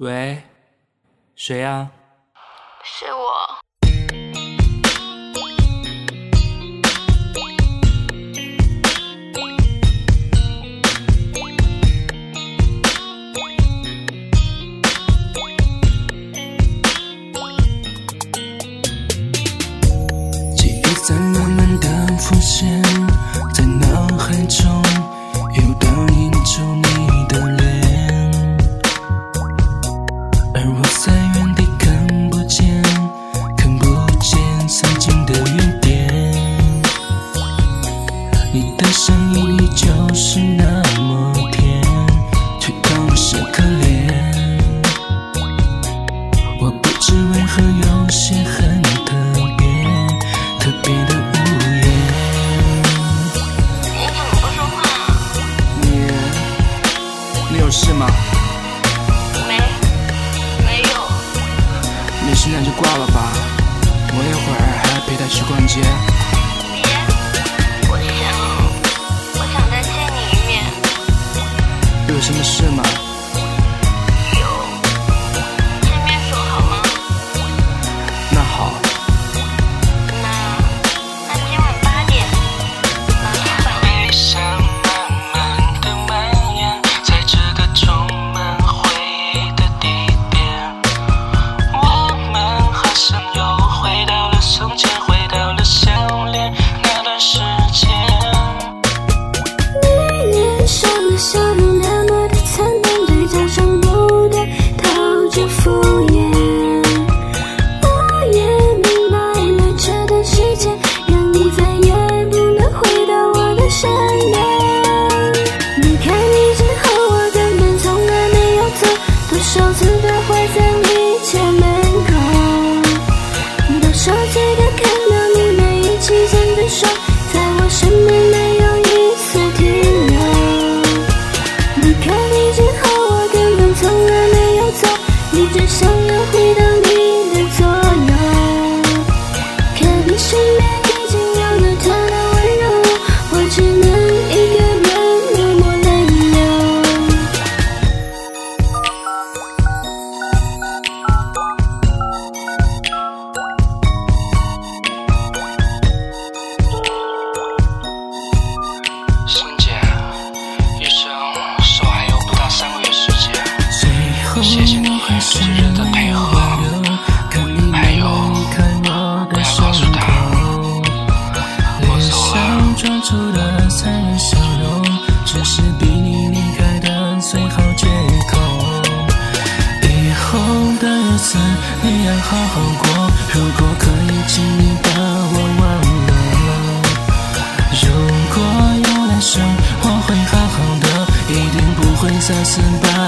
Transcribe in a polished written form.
喂，谁呀？ 是我。 记忆在慢慢的浮现，在脑海中有倒映出你的脸，而我在原地看不见曾经的原点。你的声音依旧是那么甜，却倒是可怜。我不知为何有些很特别的无言。 你怎么不说话？ 你有事吗？ 没有。 没事那就挂了吧，我一会儿还要陪他去逛街。 别，我想再见你一面。 有什么事吗？ 有，见面说好吗？ 那好。 那今晚8点，哪里吧？ 悲伤慢慢的蔓延，在这个充满回忆的地点，我们好像又回到了从前，回到了相恋那段时间。 你脸上的笑容那么的灿烂，嘴角上不断套着敷衍。我也明白了，这段时间让你再也不能回到我的身边。离开你之后，我根本从来没有走，多少次都会在你家门口，多少次的看到你每一起牵着手，在我身边没有一丝停留。离开你之后，我根本从来没有走，你只想要回到你的左右。可你身边已经有了他的温柔，我只能一个人默默泪流。 欣姐，医生说还有不到3个月时间，谢谢你对这人的配合，还有我要告诉他，我走了。装出的残忍笑容，只是逼你离开的最好借口。以后的日子你要好好过，如果可以请你把我忘了。如果有来生我会好好的，一定不会再次把